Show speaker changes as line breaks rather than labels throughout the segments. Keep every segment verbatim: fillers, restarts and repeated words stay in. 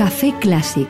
Café Clásic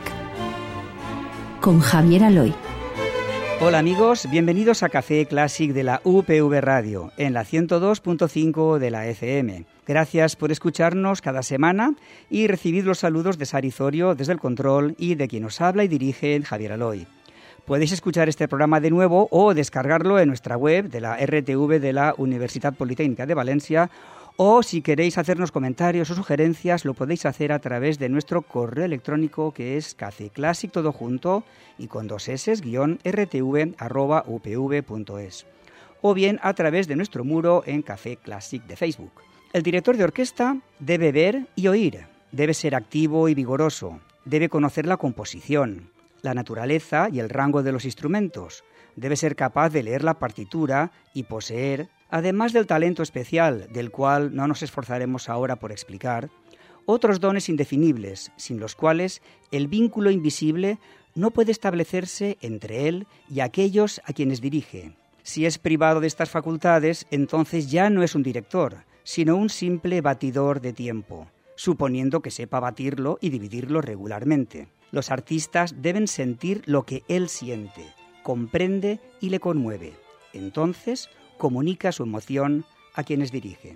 con Javier Aloy.
Hola amigos, bienvenidos a Café Clásic de la U P V Radio, en la ciento dos punto cinco de la F M. Gracias por escucharnos cada semana y recibir los saludos de Sari Zorio desde el control y de quien os habla y dirige Javier Aloy. Podéis escuchar este programa de nuevo o descargarlo en nuestra web de la R T V de la Universidad Politécnica de Valencia, o si queréis hacernos comentarios o sugerencias lo podéis hacer a través de nuestro correo electrónico, que es cafeclásic todo junto y con dos s guión rtv arroba upv.es, o bien a través de nuestro muro en Café Clásic de Facebook. El director de orquesta debe ver y oír, debe ser activo y vigoroso, debe conocer la composición, la naturaleza y el rango de los instrumentos, debe ser capaz de leer la partitura y poseer, además del talento especial, del cual no nos esforzaremos ahora por explicar, otros dones indefinibles, sin los cuales el vínculo invisible no puede establecerse entre él y aquellos a quienes dirige. Si es privado de estas facultades, entonces ya no es un director, sino un simple batidor de tiempo, suponiendo que sepa batirlo y dividirlo regularmente. Los artistas deben sentir lo que él siente, comprende y le conmueve. Entonces, comunica su emoción a quienes dirige.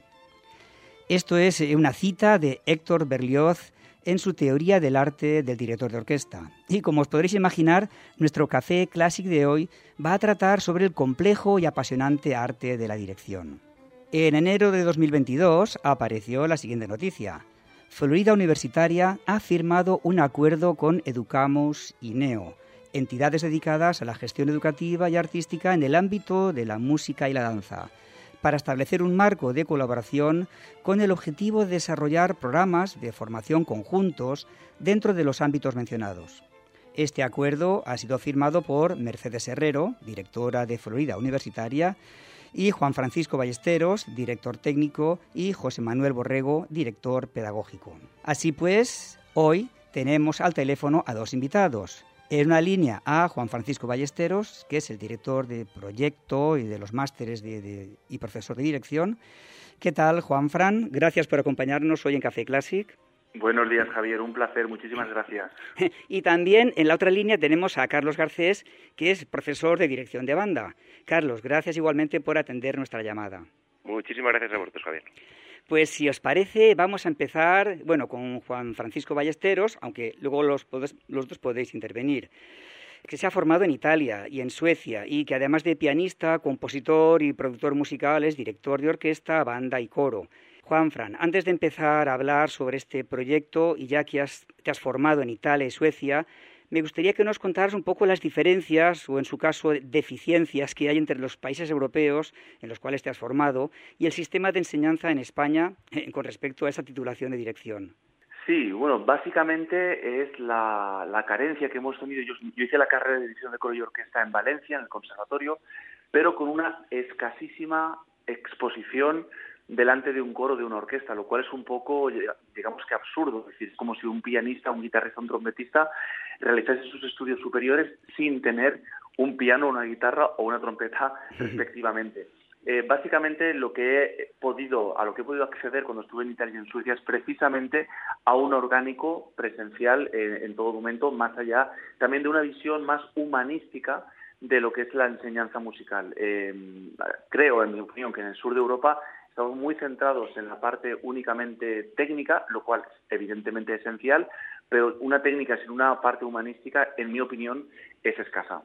Esto es una cita de Héctor Berlioz en su teoría del arte del director de orquesta. Y como os podréis imaginar, nuestro Café Clásic de hoy va a tratar sobre el complejo y apasionante arte de la dirección. En enero de dos mil veintidós apareció la siguiente noticia. Florida Universitaria ha firmado un acuerdo con Educamus y Neo, entidades dedicadas a la gestión educativa y artística en el ámbito de la música y la danza, para establecer un marco de colaboración con el objetivo de desarrollar programas de formación conjuntos dentro de los ámbitos mencionados. Este acuerdo ha sido firmado por Mercedes Herrero, directora de Florida Universitaria, y Juan Francisco Ballesteros, director técnico, y José Manuel Borrego, director pedagógico. Así pues, hoy tenemos al teléfono a dos invitados. En una línea a Juan Francisco Ballesteros, que es el director de proyecto y de los másteres de, de, y profesor de dirección. ¿Qué tal, Juan Fran? Gracias por acompañarnos hoy en Café Clásic.
Buenos días, Javier. Un placer. Muchísimas gracias.
Y también en la otra línea tenemos a Carlos Garcés, que es profesor de dirección de banda. Carlos, gracias igualmente por atender nuestra llamada.
Muchísimas gracias a vosotros, Javier.
Pues si os parece, vamos a empezar, bueno, con Juan Francisco Ballesteros, aunque luego los, los dos podéis intervenir, que se ha formado en Italia y en Suecia y que además de pianista, compositor y productor musical es director de orquesta, banda y coro. Juanfran, antes de empezar a hablar sobre este proyecto y ya que has, te has formado en Italia y Suecia, me gustaría que nos contaras un poco las diferencias, o en su caso deficiencias, que hay entre los países europeos en los cuales te has formado y el sistema de enseñanza en España eh, con respecto a esa titulación de dirección.
Sí, bueno, básicamente es la, la carencia que hemos tenido. Yo, yo hice la carrera de dirección de coro y orquesta en Valencia, en el conservatorio, pero con una escasísima exposición delante de un coro de una orquesta, lo cual es un poco, digamos que absurdo. Es decir, es como si un pianista, un guitarrista, un trompetista realizase sus estudios superiores sin tener un piano, una guitarra o una trompeta respectivamente. Eh, básicamente lo que he podido, a lo que he podido acceder cuando estuve en Italia y en Suecia es precisamente a un orgánico presencial eh, en todo momento, más allá también de una visión más humanística de lo que es la enseñanza musical. Eh, creo, en mi opinión, que en el sur de Europa estamos muy centrados en la parte únicamente técnica, lo cual es evidentemente esencial, pero una técnica sin una parte humanística, en mi opinión, es escasa.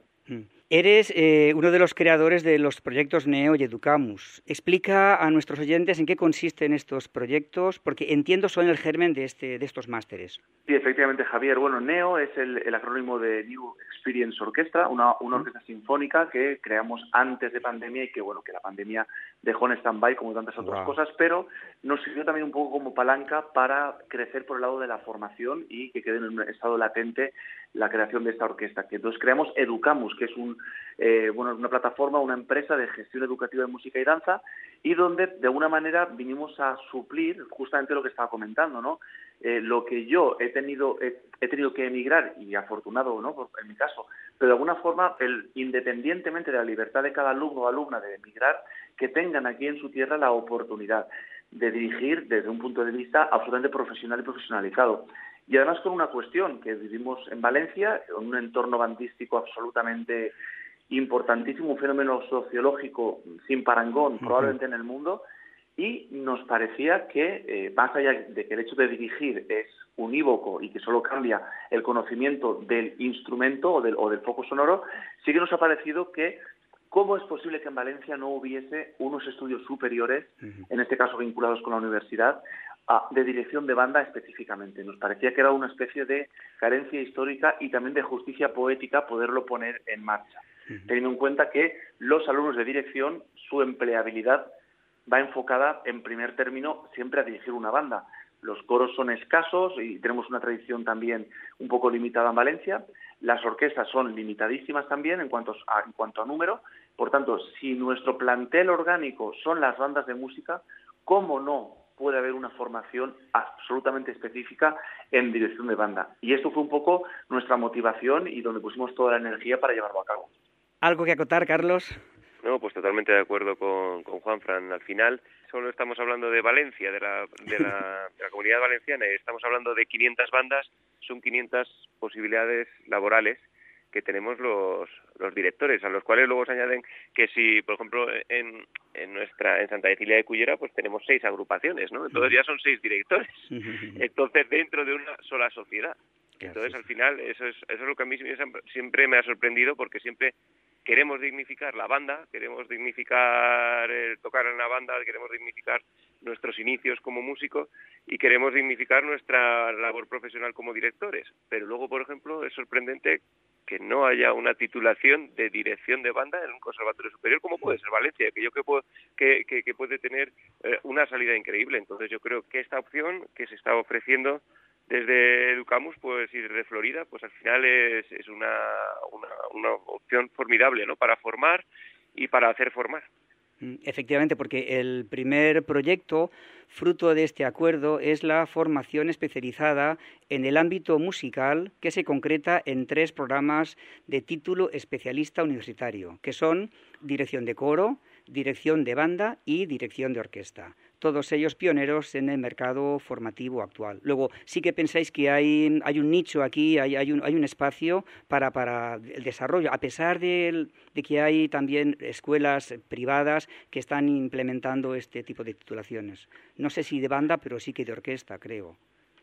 Eres eh, uno de los creadores de los proyectos Neo y Educamus. Explica a nuestros oyentes en qué consisten estos proyectos, porque entiendo son el germen de, este, de estos másteres.
Sí, efectivamente, Javier. Bueno, Neo es el, el acrónimo de New Experience Orchestra, una, una orquesta sinfónica que creamos antes de pandemia y que, bueno, que la pandemia dejó en stand-by como tantas otras wow. cosas, pero nos sirvió también un poco como palanca para crecer por el lado de la formación y que quede en un estado latente la creación de esta orquesta. Que entonces creamos Educamus, que es un eh, bueno, una plataforma, una empresa de gestión educativa de música y danza, y donde de alguna manera vinimos a suplir justamente lo que estaba comentando, ¿no? Eh, lo que yo he tenido he, he tenido que emigrar, y afortunado, ¿no?, por, en mi caso, pero de alguna forma, el, independientemente de la libertad de cada alumno o alumna de emigrar, que tengan aquí en su tierra la oportunidad de dirigir desde un punto de vista absolutamente profesional y profesionalizado. y además con una cuestión, que vivimos en Valencia, en un entorno bandístico absolutamente importantísimo, un fenómeno sociológico sin parangón, uh-huh. probablemente en el mundo, y nos parecía que, eh, más allá de que el hecho de dirigir es unívoco y que solo cambia el conocimiento del instrumento o del, o del foco sonoro, sí que nos ha parecido que cómo es posible que en Valencia no hubiese unos estudios superiores, uh-huh. en este caso vinculados con la universidad, a, de dirección de banda específicamente. Nos parecía que era una especie de carencia histórica y también de justicia poética poderlo poner en marcha, uh-huh. teniendo en cuenta que los alumnos de dirección, su empleabilidad va enfocada en primer término siempre a dirigir una banda. Los coros son escasos y tenemos una tradición también un poco limitada en Valencia. Las orquestas son limitadísimas también en cuanto a, en cuanto a número. Por tanto, si nuestro plantel orgánico son las bandas de música, ¿cómo no puede haber una formación absolutamente específica en dirección de banda? Y esto fue un poco nuestra motivación y donde pusimos toda la energía para llevarlo a cabo.
¿Algo que acotar, Carlos?
No, pues totalmente de acuerdo con, con Juanfran. Al final solo estamos hablando de Valencia, de la, de, la, de la comunidad valenciana, y estamos hablando de quinientas bandas, son quinientas posibilidades laborales que tenemos los, los directores, a los cuales luego se añaden que si, por ejemplo, en, en nuestra en Santa Cecilia de Cullera, pues tenemos seis agrupaciones, ¿no? Entonces ya son seis directores. Entonces, dentro de una sola sociedad. Entonces, al final, eso es, eso es lo que a mí siempre me ha sorprendido, porque siempre queremos dignificar la banda, queremos dignificar el tocar en la banda, queremos dignificar nuestros inicios como músicos y queremos dignificar nuestra labor profesional como directores. Pero luego, por ejemplo, es sorprendente que no haya una titulación de dirección de banda en un conservatorio superior como puede ser Valencia, que yo creo que, que, que puede tener eh, una salida increíble. Entonces yo creo que esta opción que se está ofreciendo desde Educamus, pues, y desde Florida, pues al final es, es una, una, una opción formidable, ¿no?, para formar y para hacer formar.
Efectivamente, porque el primer proyecto, fruto de este acuerdo, es la formación especializada en el ámbito musical, que se concreta en tres programas de título especialista universitario, que son dirección de coro, dirección de banda y dirección de orquesta. Todos ellos pioneros en el mercado formativo actual. Luego, sí que pensáis que hay, hay un nicho aquí, hay, hay, un, hay un espacio para, para el desarrollo, a pesar de, de que hay también escuelas privadas que están implementando este tipo de titulaciones. No sé si de banda, pero sí que de orquesta, creo.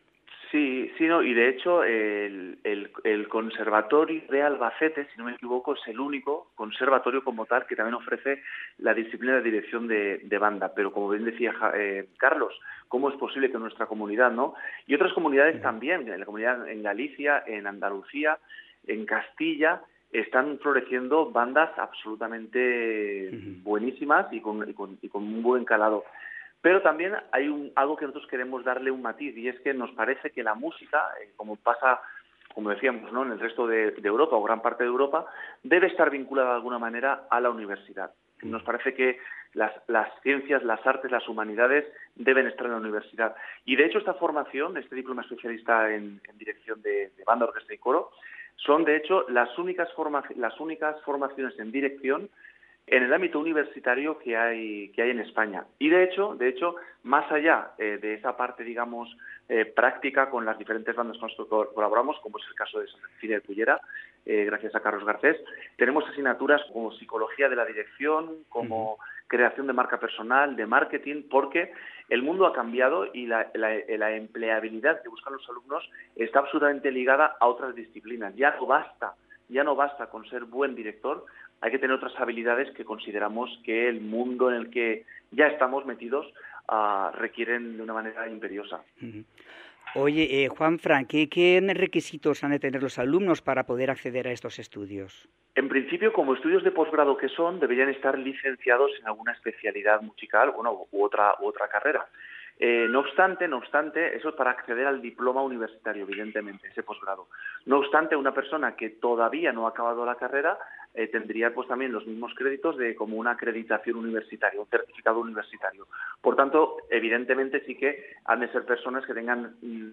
Sí, sí, no, y de hecho el, el, el Conservatorio de Albacete, si no me equivoco, es el único conservatorio como tal que también ofrece la disciplina de dirección de, de banda. Pero como bien decía eh, Carlos, ¿cómo es posible que en nuestra comunidad, no? Y otras comunidades uh-huh. también, en la comunidad en Galicia, en Andalucía, en Castilla, están floreciendo bandas absolutamente uh-huh. buenísimas y con, y, con, y con un buen calado. Pero también hay un, algo que nosotros queremos darle un matiz, y es que nos parece que la música, eh, como pasa, como decíamos, ¿no?, en el resto de, de Europa o gran parte de Europa, debe estar vinculada de alguna manera a la universidad. Nos parece que las, las ciencias, las artes, las humanidades deben estar en la universidad. Y de hecho esta formación, este diploma especialista en, en dirección de, de banda, orquesta y coro, son de hecho las únicas, forma, las únicas formaciones en dirección en el ámbito universitario que hay que hay en España. Y de hecho, de hecho, más allá eh, de esa parte, digamos, eh, práctica con las diferentes bandas con las que colaboramos, como es el caso de Santa Cecilia de Cullera, eh, gracias a Carlos Garcés, tenemos asignaturas como psicología de la dirección, como uh-huh. creación de marca personal, de marketing, porque el mundo ha cambiado y la, la, la empleabilidad que buscan los alumnos está absolutamente ligada a otras disciplinas. Ya no basta, ya no basta con ser buen director, hay que tener otras habilidades que consideramos que el mundo en el que ya estamos metidos uh, requieren de una manera imperiosa.
Uh-huh. Oye, eh, Juanfran, ¿qué, ¿qué requisitos han de tener los alumnos para poder acceder a estos estudios?
En principio, como estudios de posgrado que son, deberían estar licenciados en alguna especialidad musical, bueno, u otra, u otra carrera. Eh, no obstante, no obstante, eso es para acceder al diploma universitario, evidentemente, ese posgrado. No obstante, una persona que todavía no ha acabado la carrera eh, tendría pues también los mismos créditos de como una acreditación universitaria, un certificado universitario. Por tanto, evidentemente sí que han de ser personas que tengan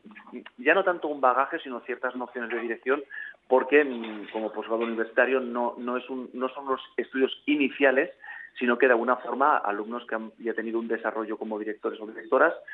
ya no tanto un bagaje, sino ciertas nociones de dirección, porque como posgrado universitario no, no, es un, no son los estudios iniciales, sino que de alguna forma alumnos que han ya tenido un desarrollo como directores o directoras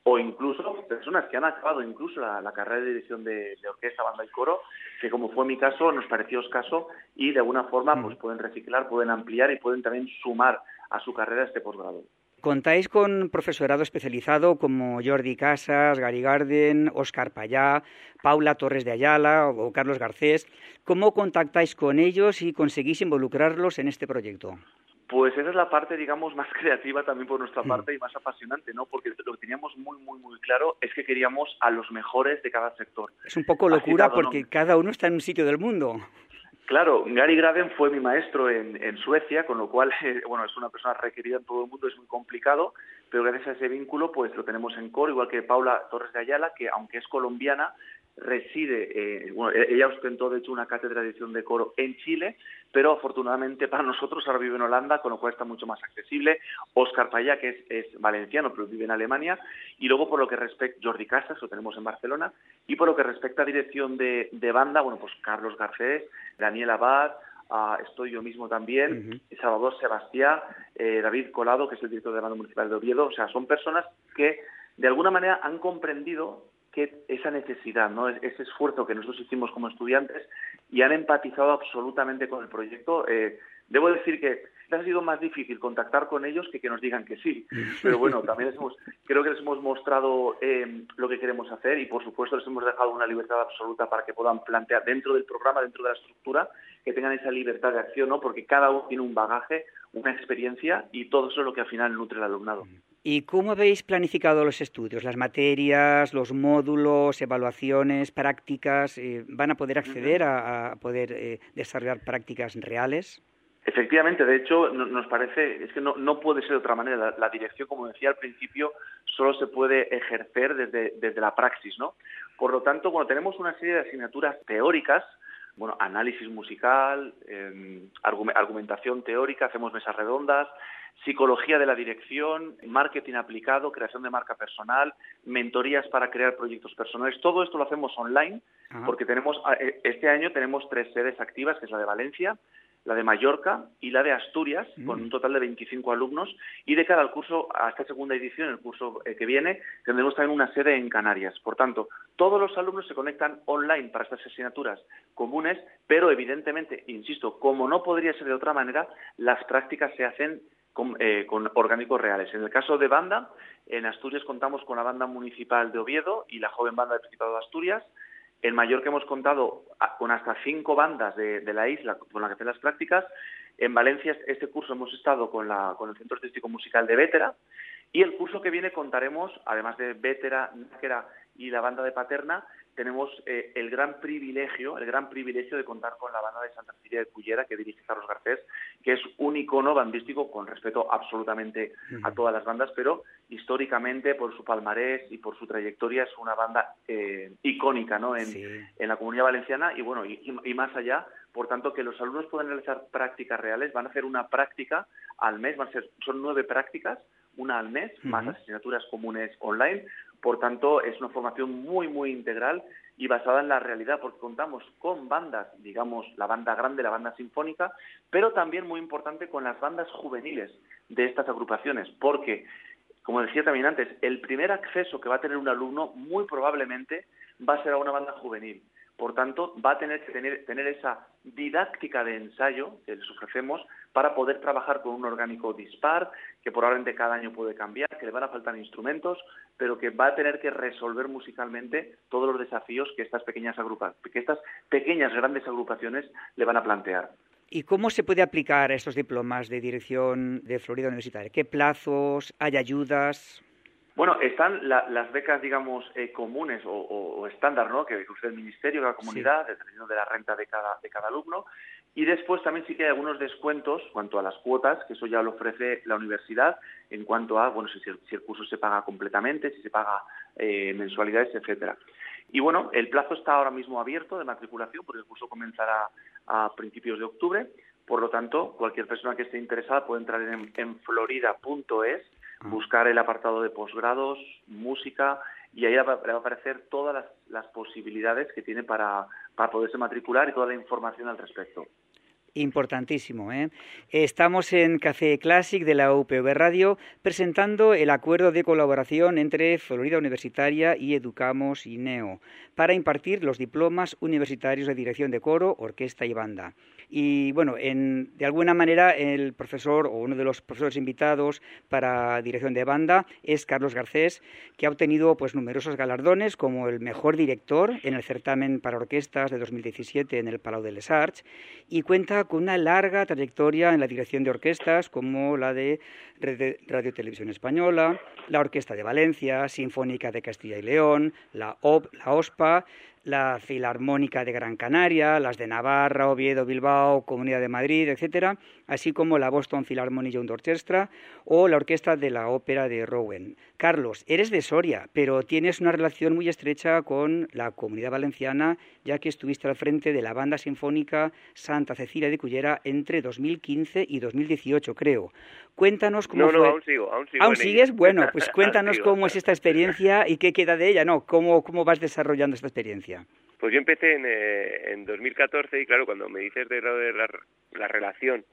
o incluso personas que han acabado incluso la, la carrera de dirección de, de orquesta, banda y coro, que como fue mi caso, nos pareció escaso y de alguna forma pues pueden reciclar, pueden ampliar y pueden también sumar a su carrera este posgrado.
Contáis con profesorado especializado como Jordi Casas, Gary Garden, Óscar Payá, Paula Torres de Ayala o Carlos Garcés. ¿Cómo contactáis con ellos y conseguís involucrarlos en este proyecto?
Pues esa es la parte, digamos, más creativa también por nuestra parte y más apasionante, ¿no? Porque lo que teníamos muy, muy, muy claro es que queríamos a los mejores de cada sector.
Es un poco locura porque no... cada uno está en un sitio del mundo.
Claro, Gary Graden fue mi maestro en, en Suecia, con lo cual, eh, bueno, es una persona requerida en todo el mundo, es muy complicado, pero gracias a ese vínculo, pues lo tenemos en coro, igual que Paula Torres de Ayala, que aunque es colombiana, reside, eh, bueno, ella ostentó de hecho una cátedra de dirección de coro en Chile, pero afortunadamente para nosotros ahora vive en Holanda, con lo cual está mucho más accesible. Óscar Payá, que es, es valenciano, pero vive en Alemania, y luego por lo que respecta, Jordi Casas, lo tenemos en Barcelona, y por lo que respecta a dirección de, de banda, bueno, pues Carlos Garcés, Daniel Abad, uh, estoy yo mismo también, uh-huh. Salvador Sebastián, eh, David Colado, que es el director de banda municipal de Oviedo, o sea, son personas que de alguna manera han comprendido que esa necesidad, ¿no? Ese esfuerzo que nosotros hicimos como estudiantes y han empatizado absolutamente con el proyecto. Eh, debo decir que ha sido más difícil contactar con ellos que que nos digan que sí, pero bueno, también les hemos, creo que les hemos mostrado eh, lo que queremos hacer y por supuesto les hemos dejado una libertad absoluta para que puedan plantear dentro del programa, dentro de la estructura, que tengan esa libertad de acción, ¿no? Porque cada uno tiene un bagaje, una experiencia y todo eso es lo que al final nutre al alumnado.
¿Y cómo habéis planificado los estudios? ¿Las materias, los módulos, evaluaciones, prácticas? Eh, ¿Van a poder acceder a, a poder eh, desarrollar prácticas reales?
Efectivamente, de hecho, no, nos parece, es que no, no puede ser de otra manera. La, la dirección, como decía al principio, solo se puede ejercer desde, desde la praxis, ¿no? Por lo tanto, cuando tenemos una serie de asignaturas teóricas, bueno, análisis musical, eh, argumentación teórica, hacemos mesas redondas, psicología de la dirección, marketing aplicado, creación de marca personal, mentorías para crear proyectos personales. Todo esto lo hacemos online. Ajá. Porque tenemos este año tenemos tres sedes activas, que es la de Valencia, la de Mallorca y la de Asturias, mm. con un total de veinticinco alumnos. Y de cara al curso, a esta segunda edición, el curso eh, que viene, tendremos también una sede en Canarias. Por tanto, todos los alumnos se conectan online para estas asignaturas comunes, pero evidentemente, insisto, como no podría ser de otra manera, las prácticas se hacen Con, eh, con orgánicos reales. En el caso de banda, en Asturias contamos con la banda municipal de Oviedo y la joven banda del Principado de Asturias. En Mallorca hemos contado con hasta cinco bandas de, de la isla con las que hacen las prácticas. En Valencia este curso hemos estado con, la, con el Centro Artístico Musical de Bétera. Y el curso que viene contaremos, además de Bétera, Nájera y la banda de Paterna, tenemos eh, el gran privilegio, el gran privilegio de contar con la banda de Santa Cecilia de Cullera, que dirige Carlos Garcés, que es un icono bandístico con respeto absolutamente a todas las bandas, pero históricamente, por su palmarés y por su trayectoria, es una banda eh, icónica, ¿no? En, sí. en la Comunidad Valenciana y, bueno, y, y más allá. Por tanto, que los alumnos puedan realizar prácticas reales, van a hacer una práctica al mes, van a ser, son nueve prácticas, una al mes, uh-huh. más asignaturas comunes online. Por tanto, es una formación muy, muy integral y basada en la realidad, porque contamos con bandas, digamos, la banda grande, la banda sinfónica, pero también, muy importante, con las bandas juveniles de estas agrupaciones, porque, como decía también antes, el primer acceso que va a tener un alumno muy probablemente va a ser a una banda juvenil. Por tanto, va a tener que tener, tener esa didáctica de ensayo que les ofrecemos para poder trabajar con un orgánico dispar, que probablemente cada año puede cambiar, que le van a faltar instrumentos, pero que va a tener que resolver musicalmente todos los desafíos que estas pequeñas agrupa- que estas pequeñas grandes agrupaciones le van a plantear.
¿Y cómo se puede aplicar estos diplomas de dirección de Florida Universitaria? ¿Qué plazos? ¿Hay ayudas?
Bueno, están la, las becas, digamos, eh, comunes o, o, o estándar, ¿no?, que ofrece el Ministerio de la Comunidad, sí. dependiendo de la renta de cada, de cada alumno. Y después también sí que hay algunos descuentos en cuanto a las cuotas, que eso ya lo ofrece la universidad, en cuanto a, bueno, si, si el curso se paga completamente, si se paga eh, mensualidades, etcétera. Y bueno, el plazo está ahora mismo abierto de matriculación, porque el curso comenzará a principios de octubre. Por lo tanto, cualquier persona que esté interesada puede entrar en, en florida punto es, buscar el apartado de posgrados, música, y ahí le va a aparecer todas las, las posibilidades que tiene para, para poderse matricular y toda la información al respecto.
Importantísimo, ¿eh? Estamos en Café Classic de la U P V Radio presentando el acuerdo de colaboración entre Florida Universitaria y Educamos I N E O para impartir los diplomas universitarios de dirección de coro, orquesta y banda. Y bueno, en, de alguna manera el profesor o uno de los profesores invitados para dirección de banda es Carlos Garcés, que ha obtenido pues numerosos galardones como el mejor director en el certamen para orquestas de dos mil diecisiete en el Palau de les Arts y cuenta con una larga trayectoria en la dirección de orquestas como la de Radio Televisión Española, la Orquesta de Valencia, Sinfónica de Castilla y León, la, O P, la OSPA, la Filarmónica de Gran Canaria, las de Navarra, Oviedo, Bilbao, Comunidad de Madrid, etcétera, así como la Boston Philharmonic Youth Orchestra o la Orquesta de la Ópera de Rouen. Carlos, eres de Soria, pero tienes una relación muy estrecha con la Comunidad Valenciana, ya que estuviste al frente de la Banda Sinfónica Santa Cecilia de Cullera entre dos mil quince y dos mil dieciocho, creo. Cuéntanos cómo
no,
fue...
No, aún sigo, aún sigo.
¿Aún sigues?
Ella.
Bueno, pues cuéntanos
sigo,
cómo
claro.
es esta experiencia y qué queda de ella, ¿no? ¿Cómo, cómo vas desarrollando esta experiencia?
Pues yo empecé en, eh, en dos mil catorce y claro, cuando me dices de, lo de la, la relación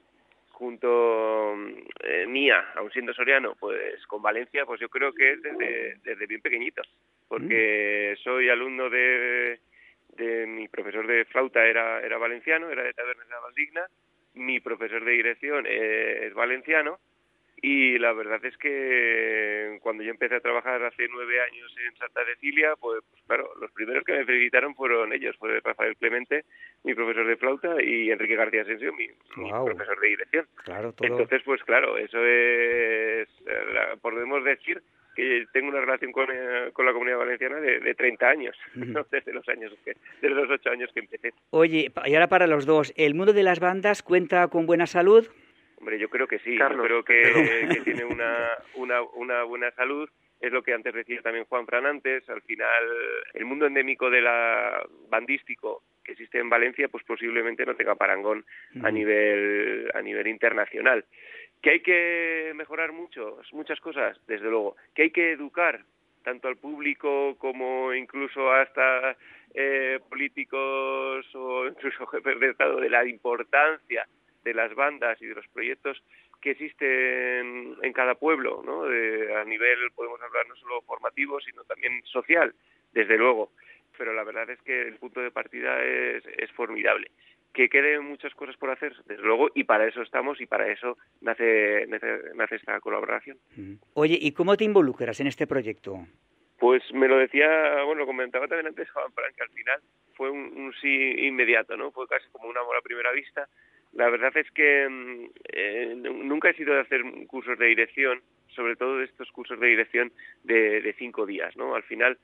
junto eh, mía, aun siendo soriano, pues con Valencia, pues yo creo que es desde, desde bien pequeñito, porque mm. soy alumno de, de mi profesor de flauta era, era valenciano, era de Tabernes de la Valdigna, mi profesor de dirección eh, es valenciano, y la verdad es que cuando yo empecé a trabajar hace nueve años en Santa Cecilia, pues, pues claro, los primeros que me felicitaron fueron ellos, fue Rafael Clemente, mi profesor de flauta, y Enrique García Asensio, mi, wow. mi profesor de dirección.
Claro, todo...
Entonces, pues claro, eso es, la, podemos decir que tengo una relación con, eh, con la Comunidad Valenciana de, de treinta años, uh-huh. ¿no? desde los años que, desde los ocho años que empecé.
Oye, y ahora para los dos, ¿el mundo de las bandas cuenta con buena salud?
Hombre, yo creo que sí,
Carlos.
yo creo que, que tiene una, una, una buena salud, es lo que antes decía también Juan Fran antes, al final el mundo endémico de la bandístico que existe en Valencia, pues posiblemente no tenga parangón uh-huh. a nivel a nivel internacional. ¿Que hay que mejorar mucho? Muchas cosas, desde luego. ¿Que hay que educar tanto al público como incluso hasta eh, políticos o incluso jefes de Estado de la importancia de las bandas y de los proyectos que existen en cada pueblo, ¿no? De, a nivel, podemos hablar no solo formativo, sino también social, desde luego. Pero la verdad es que el punto de partida es, es formidable. Que queden muchas cosas por hacer, desde luego, y para eso estamos y para eso nace, nace, nace esta colaboración.
Oye, ¿y cómo te involucras en este proyecto?
Pues me lo decía, bueno, lo comentaba también antes Juan Fran, que al final fue un, un sí inmediato, ¿no? Fue casi como un amor a primera vista. La verdad es que eh, nunca he sido de hacer cursos de dirección, sobre todo de estos cursos de dirección de, de cinco días, ¿no? Al final,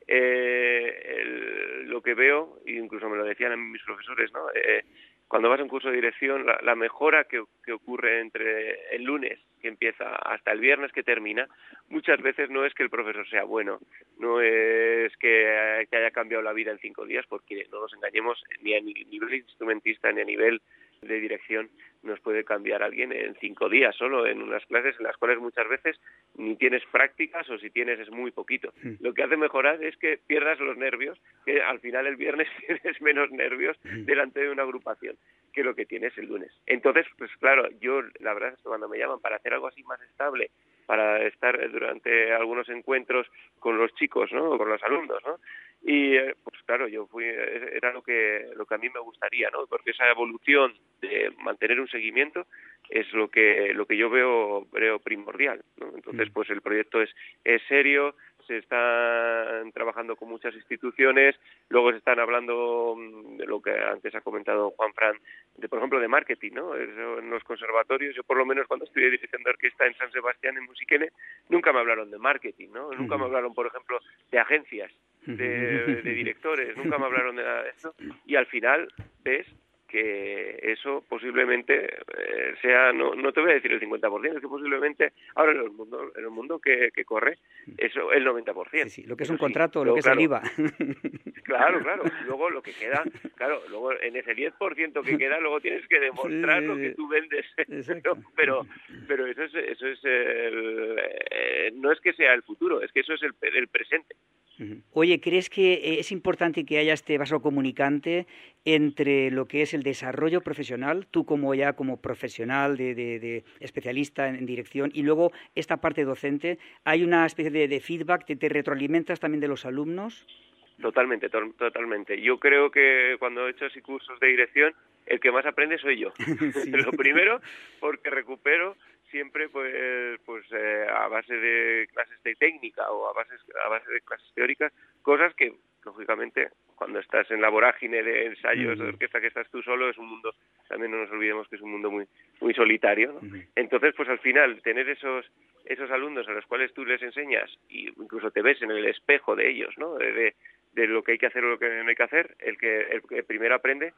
eh, el, lo que veo, y incluso me lo decían mis profesores, ¿no? Eh, cuando vas a un curso de dirección, la, la mejora que, que ocurre entre el lunes que empieza hasta el viernes que termina, muchas veces no es que el profesor sea bueno, no es que, que haya cambiado la vida en cinco días, porque no nos engañemos, ni a nivel instrumentista ni a nivel de dirección nos puede cambiar alguien en cinco días solo, en unas clases en las cuales muchas veces ni tienes prácticas o si tienes es muy poquito. Sí. Lo que hace mejorar es que pierdas los nervios, que al final el viernes tienes menos nervios delante de una agrupación que lo que tienes el lunes. Entonces, pues claro, yo la verdad es que cuando me llaman para hacer algo así más estable, para estar durante algunos encuentros con los chicos, ¿no? Con los alumnos, ¿no? Y pues claro, yo fui era lo que lo que a mí me gustaría, ¿no? Porque esa evolución de mantener un seguimiento es lo que lo que yo veo veo primordial, ¿no? Entonces, pues el proyecto es es serio, se están trabajando con muchas instituciones, luego se están hablando de lo que antes ha comentado Juan Fran, de por ejemplo de marketing, ¿no? Eso en los conservatorios, yo por lo menos cuando estudié dirección de orquesta en San Sebastián, en Musiquene, nunca me hablaron de marketing, ¿no? Uh-huh. Nunca me hablaron, por ejemplo, de agencias, de, de directores, nunca me hablaron de nada de esto, y al final ves que eso posiblemente eh, sea, no, no te voy a decir el cincuenta por ciento, es que posiblemente ahora en el mundo, en el mundo que, que corre, eso el noventa por ciento.
Sí, sí, lo que es un contrato, sí, lo que claro, es el I V A.
Claro, claro, luego lo que queda, claro, luego en ese diez por ciento que queda, luego tienes que demostrar sí, lo que tú vendes, ¿no? pero pero eso es, eso es el, eh, no es que sea el futuro, es que eso es el, el presente.
Uh-huh. Oye, ¿crees que es importante que haya este vaso comunicante entre lo que es el desarrollo profesional, tú como ya como profesional, de, de, de especialista en, en dirección, y luego esta parte docente? ¿Hay una especie de, de feedback, te, te retroalimentas también de los alumnos?
Totalmente, to- totalmente. Yo creo que cuando he hecho así cursos de dirección, el que más aprende soy yo. Sí. Lo primero, porque recupero siempre pues pues eh, a base de clases de técnica o a base, a base de clases teóricas, cosas que, lógicamente, cuando estás en la vorágine de ensayos, uh-huh, de orquesta, que estás tú solo, es un mundo, también no nos olvidemos que es un mundo muy muy solitario, ¿no? Uh-huh. Entonces, pues al final, tener esos esos alumnos a los cuales tú les enseñas, y incluso te ves en el espejo de ellos, ¿no? De, de, de lo que hay que hacer o lo que no hay que hacer, el que, el que primero aprende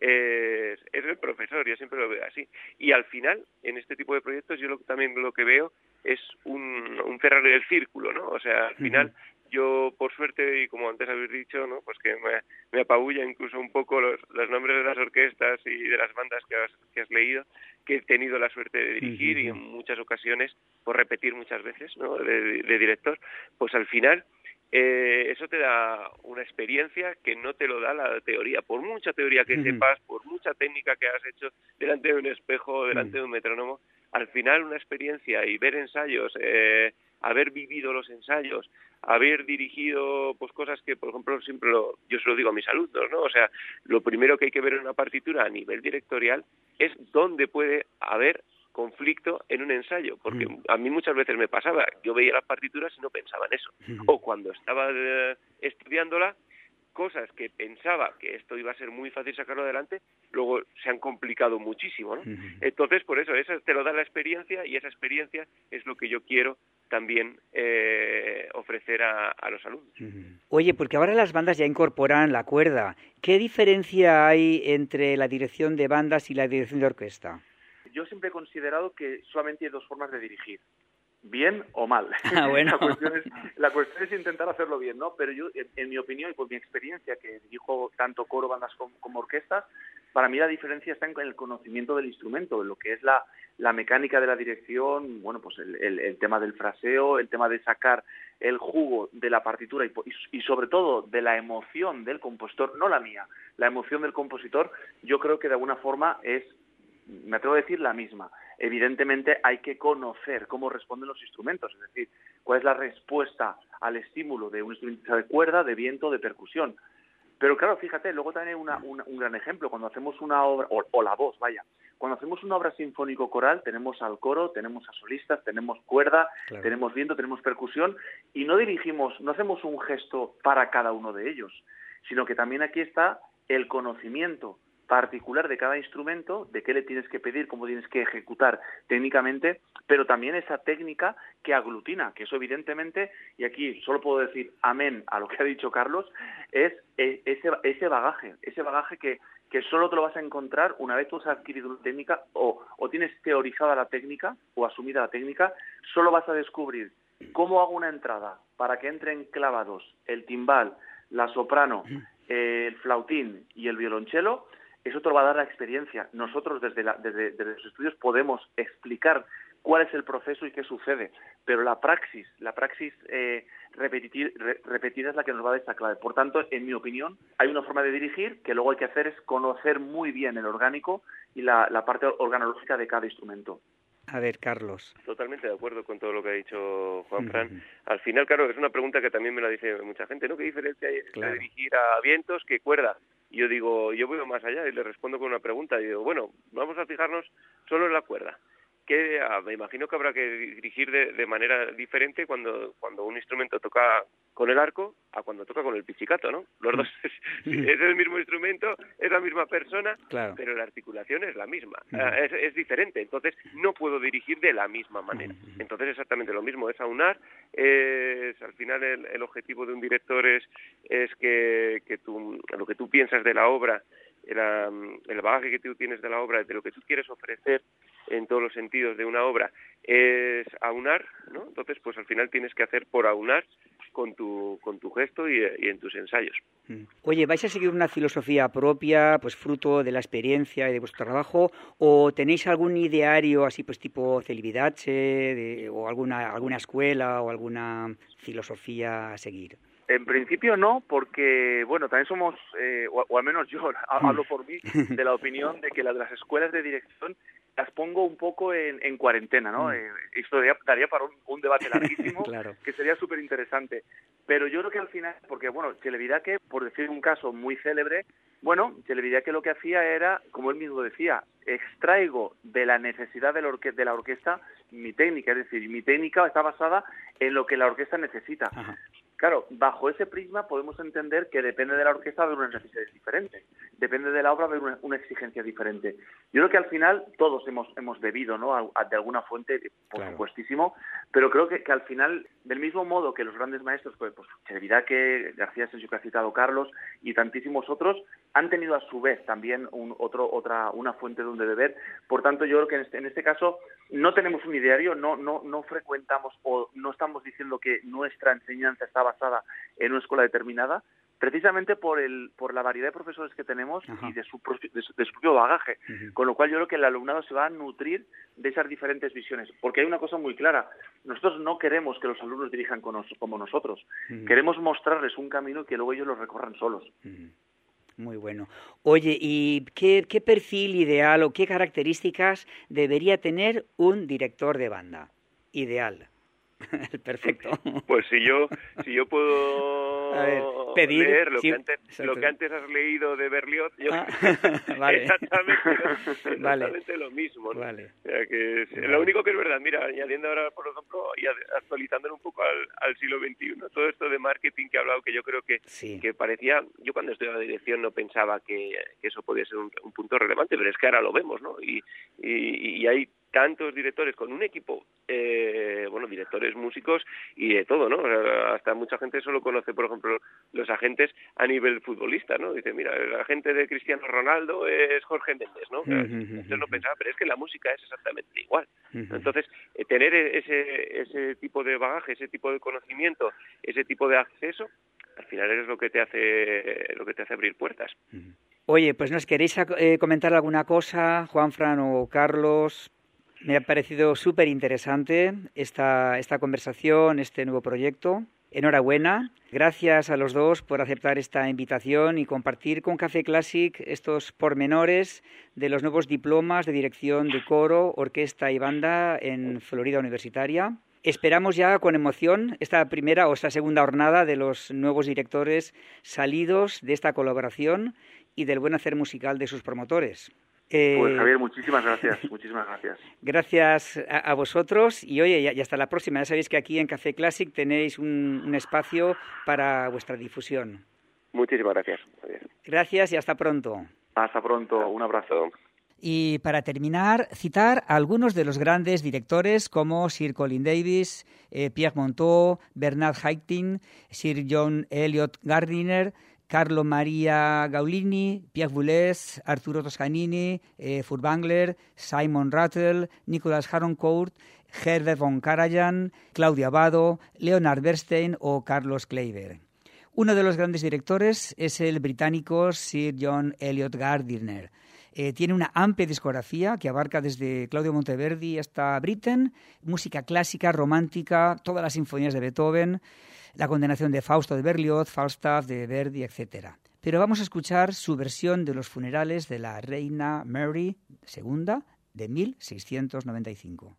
es, es el profesor, yo siempre lo veo así. Y al final, en este tipo de proyectos, yo lo, también lo que veo es un, un cerrar el círculo, ¿no? O sea, al final, uh-huh, yo, por suerte, y como antes habéis dicho, ¿no? Pues que me, me apabulla incluso un poco los, los nombres de las orquestas y de las bandas que has, que has leído, que he tenido la suerte de dirigir, uh-huh, y en muchas ocasiones, por repetir muchas veces, ¿no? De, de director, pues al final, Eh, eso te da una experiencia que no te lo da la teoría. Por mucha teoría que uh-huh, sepas, por mucha técnica que has hecho delante de un espejo, delante uh-huh, de un metrónomo, al final una experiencia y ver ensayos, eh, haber vivido los ensayos, haber dirigido pues cosas que, por ejemplo, siempre lo, yo se lo digo a mis alumnos, ¿no? O sea, lo primero que hay que ver en una partitura a nivel directorial es dónde puede haber conflicto en un ensayo, porque mm. a mí muchas veces me pasaba, yo veía las partituras y no pensaba en eso, mm. o cuando estaba eh, estudiándola, cosas que pensaba que esto iba a ser muy fácil sacarlo adelante, luego se han complicado muchísimo, ¿no? Mm. Entonces, por eso, eso te lo da la experiencia, y esa experiencia es lo que yo quiero también eh, ofrecer a, a los alumnos.
Mm. Oye, porque ahora las bandas ya incorporan la cuerda. ¿Qué diferencia hay entre la dirección de bandas y la dirección de orquesta?
Yo siempre he considerado que solamente hay dos formas de dirigir, bien o mal.
Ah, bueno.
la, cuestión es, la cuestión es intentar hacerlo bien, ¿no? Pero yo, en, en mi opinión y por mi experiencia, que dirijo tanto coro, bandas como, como orquestas, para mí la diferencia está en el conocimiento del instrumento, en lo que es la, la mecánica de la dirección, bueno, pues el, el, el tema del fraseo, el tema de sacar el jugo de la partitura y, y, y sobre todo de la emoción del compositor, no la mía, la emoción del compositor, yo creo que de alguna forma es, me atrevo a decir, la misma. Evidentemente hay que conocer cómo responden los instrumentos, es decir, cuál es la respuesta al estímulo de un instrumento de cuerda, de viento, de percusión. Pero claro, fíjate, luego también hay una, una, un gran ejemplo, cuando hacemos una obra, o, o la voz, vaya, cuando hacemos una obra sinfónico-coral, tenemos al coro, tenemos a solistas, tenemos cuerda, claro, tenemos viento, tenemos percusión, y no dirigimos, no hacemos un gesto para cada uno de ellos, sino que también aquí está el conocimiento particular de cada instrumento, de qué le tienes que pedir, cómo tienes que ejecutar técnicamente, pero también esa técnica que aglutina, que eso evidentemente, y aquí solo puedo decir amén a lo que ha dicho Carlos, es ese, ese bagaje, ese bagaje que, que solo te lo vas a encontrar una vez tú has adquirido una técnica o, o tienes teorizada la técnica o asumida la técnica, solo vas a descubrir cómo hago una entrada para que entren clavados el timbal, la soprano, eh, el flautín y el violonchelo. Eso te lo va a dar la experiencia. Nosotros desde, la, desde, desde los estudios podemos explicar cuál es el proceso y qué sucede, pero la praxis, la praxis eh, repetir, re, repetida es la que nos va a dar esta clave. Por tanto, en mi opinión, hay una forma de dirigir que luego hay que hacer es conocer muy bien el orgánico y la, la parte organológica de cada instrumento.
A ver, Carlos.
Totalmente de acuerdo con todo lo que ha dicho Juan Fran. Uh-huh. Al final, claro, es una pregunta que también me la dice mucha gente, ¿no? ¿Qué diferencia hay entre claro. dirigir a vientos que cuerda? Y yo digo, yo voy más allá y le respondo con una pregunta. Y digo, bueno, vamos a fijarnos solo en la cuerda. Que ah, me imagino que habrá que dirigir de, de manera diferente cuando, cuando un instrumento toca con el arco a cuando toca con el pizzicato, ¿no? Los dos es, es el mismo instrumento, es la misma persona, claro. pero la articulación es la misma, uh-huh. es, es diferente, entonces no puedo dirigir de la misma manera. Uh-huh. Entonces exactamente lo mismo, es aunar, es, al final el, el objetivo de un director es, es que, que tú, lo que tú piensas de la obra, el, el bagaje que tú tienes de la obra, de lo que tú quieres ofrecer en todos los sentidos de una obra, es aunar, ¿no? Entonces, pues al final tienes que hacer por aunar con tu con tu gesto y, y en tus ensayos.
Oye, ¿vais a seguir una filosofía propia, pues fruto de la experiencia y de vuestro trabajo, o tenéis algún ideario así pues tipo Celibidache, de, o alguna alguna escuela o alguna filosofía a seguir?
En principio no, porque, bueno, también somos, eh, o, o al menos yo hablo por mí, de la opinión de que las de las escuelas de dirección las pongo un poco en, en cuarentena, ¿no? Mm. Eh, esto daría, daría para un, un debate larguísimo, claro, que sería súper interesante. Pero yo creo que al final, porque, bueno, Chelevidaque, por decir un caso muy célebre, bueno, Chelevidaque lo que hacía era, como él mismo decía, extraigo de la necesidad de la, orque- de la orquesta mi técnica, es decir, mi técnica está basada en lo que la orquesta necesita. Ajá. Claro, bajo ese prisma podemos entender que depende de la orquesta haber unas necesidades diferentes, depende de la obra haber una, una exigencia diferente. Yo creo que al final todos hemos hemos bebido, ¿no?, a, a, de alguna fuente, por claro. supuestísimo, pero creo que, que al final, del mismo modo que los grandes maestros, pues, pues Chelevidaque, García Asensio, que ha citado Carlos, y tantísimos otros, han tenido a su vez también un, otro, otra, una fuente donde beber. Por tanto, yo creo que en este, en este caso no tenemos un ideario, no, no, no frecuentamos o no estamos diciendo que nuestra enseñanza está basada en una escuela determinada, precisamente por el por la variedad de profesores que tenemos. Ajá. Y de su, de su, de su propio bagaje, uh-huh. Con lo cual yo creo que el alumnado se va a nutrir de esas diferentes visiones, porque hay una cosa muy clara: nosotros no queremos que los alumnos dirijan con nos, como nosotros, uh-huh. Queremos mostrarles un camino que luego ellos lo recorran solos.
Uh-huh. Muy bueno. Oye, ¿y qué, qué perfil ideal o qué características debería tener un director de banda? Ideal. Perfecto.
Pues si yo si yo puedo
ver, pedir,
leer lo,
sí,
que antes, lo que antes has leído de Berlioz, yo
ah, vale.
exactamente, exactamente
vale.
lo mismo, ¿no?
Vale.
O sea, que
vale.
Lo único que es verdad, mira, añadiendo ahora, por ejemplo, y actualizándolo un poco al, al siglo veintiuno, todo esto de marketing que he hablado, que yo creo que, sí. que parecía, yo cuando estudiaba dirección no pensaba que, que eso podía ser un, un punto relevante, pero es que ahora lo vemos, ¿no? Y, y, y hay tantos directores con un equipo, eh, bueno, directores, músicos y de todo, ¿no? Hasta mucha gente solo conoce, por ejemplo, los agentes a nivel futbolista, ¿no? Dice, mira, el agente de Cristiano Ronaldo es Jorge Méndez, ¿no? Uh-huh, Entonces no pensaba, pero es que la música es exactamente igual. Uh-huh. Entonces, eh, tener ese ese tipo de bagaje, ese tipo de conocimiento, ese tipo de acceso, al final es lo que te hace lo que te hace abrir puertas.
Uh-huh. Oye, pues ¿nos queréis eh, comentar alguna cosa, Juanfran o Carlos? Me ha parecido súper interesante esta, esta conversación, este nuevo proyecto. Enhorabuena. Gracias a los dos por aceptar esta invitación y compartir con Café Clásic estos pormenores de los nuevos diplomas de dirección de coro, orquesta y banda en Florida Universitaria. Esperamos ya con emoción esta primera o esta segunda jornada de los nuevos directores salidos de esta colaboración y del buen hacer musical de sus promotores.
Eh, pues Javier, muchísimas gracias, muchísimas gracias.
Gracias a, a vosotros y oye, y hasta la próxima. Ya sabéis que aquí en Café Clásic tenéis un, un espacio para vuestra difusión.
Muchísimas gracias. Javier.
Gracias y hasta pronto.
Hasta pronto, un abrazo.
Y para terminar, citar a algunos de los grandes directores como Sir Colin Davis, eh, Pierre Monteux, Bernard Haitink, Sir John Eliot Gardiner, Carlo Maria Gaulini, Pierre Boulez, Arturo Toscanini, eh, Furtwängler, Simon Rattle, Nicholas Harnoncourt, Herbert von Karajan, Claudio Abbado, Leonard Bernstein o Carlos Kleiber. Uno de los grandes directores es el británico Sir John Eliot Gardiner. Eh, tiene una amplia discografía que abarca desde Claudio Monteverdi hasta Britten, música clásica, romántica, todas las sinfonías de Beethoven, la condenación de Fausto de Berlioz, Falstaff de Verdi, etcétera. Pero vamos a escuchar su versión de los funerales de la reina Mary segunda de mil seiscientos noventa y cinco.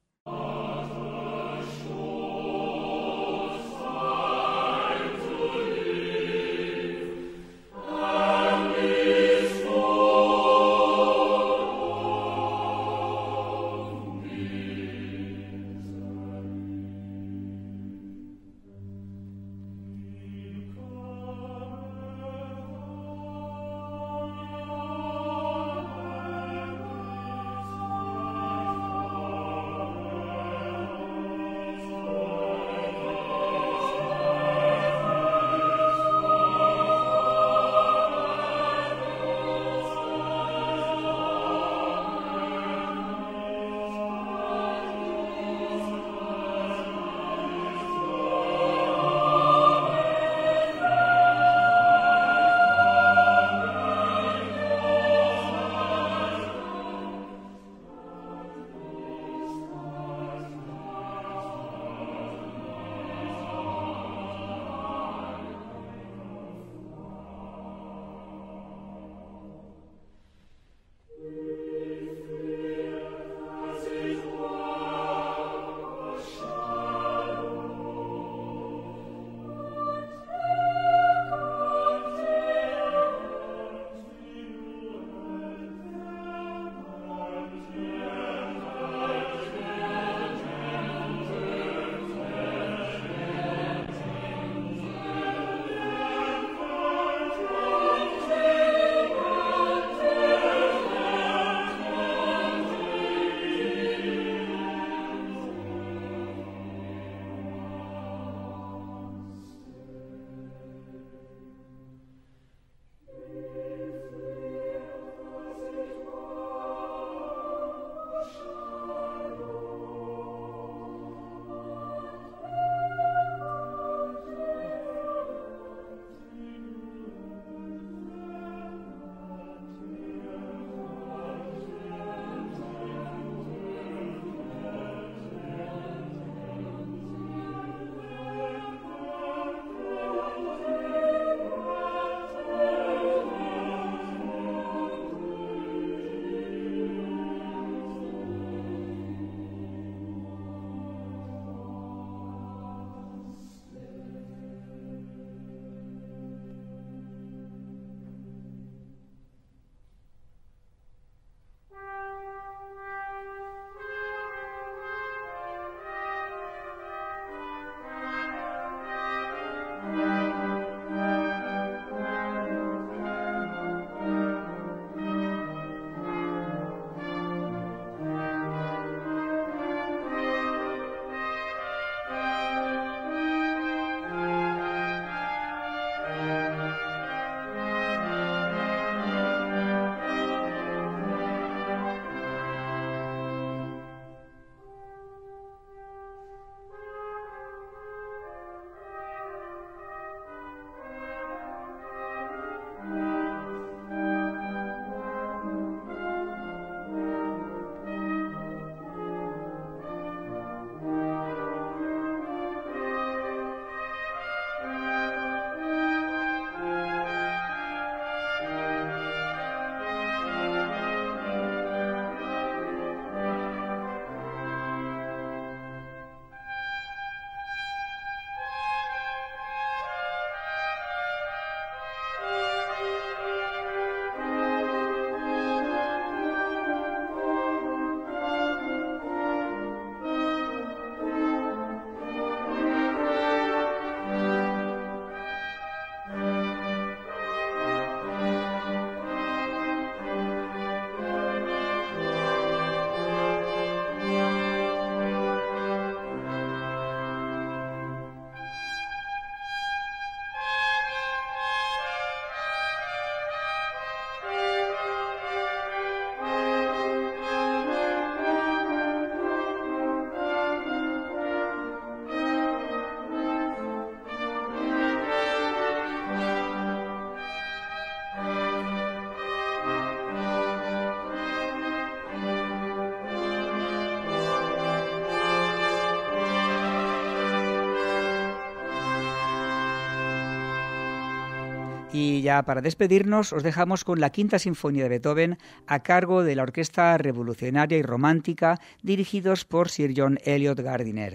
Y ya para despedirnos os dejamos con la Quinta Sinfonía de Beethoven a cargo de la Orquesta Revolucionaria y Romántica, dirigidos por Sir John Eliot Gardiner.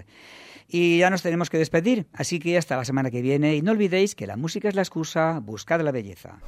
Y ya nos tenemos que despedir, así que hasta la semana que viene, y no olvidéis que la música es la excusa, buscad la belleza.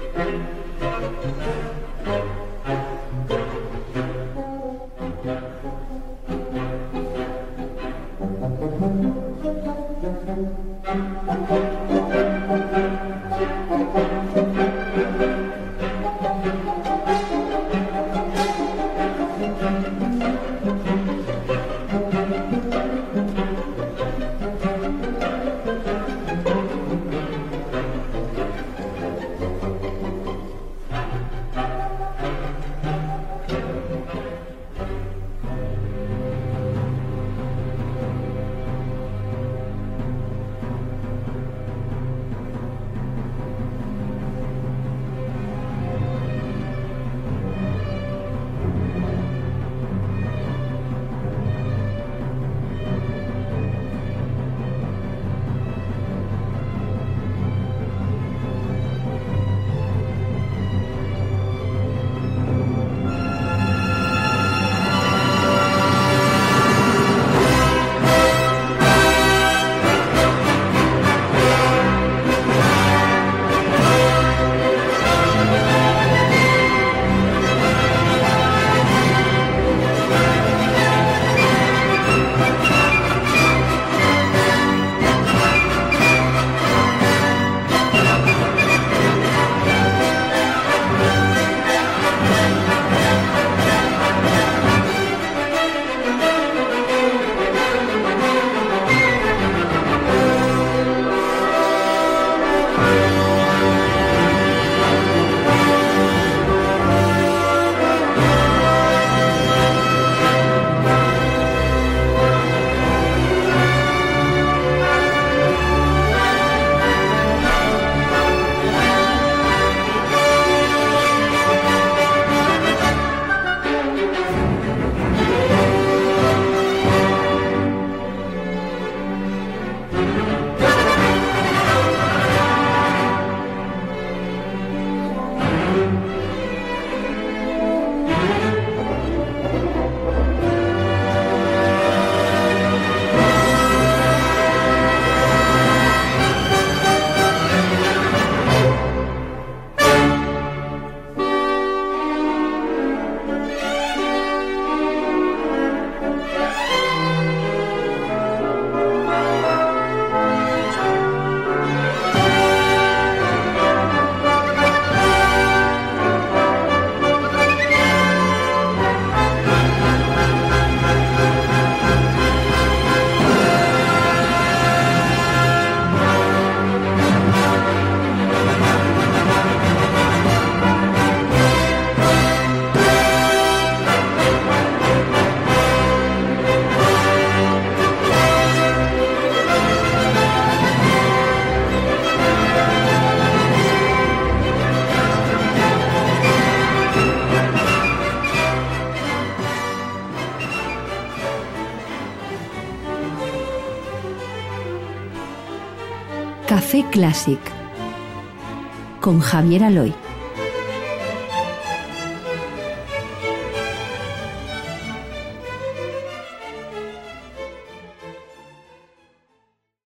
Café Clásic con Javier Aloy.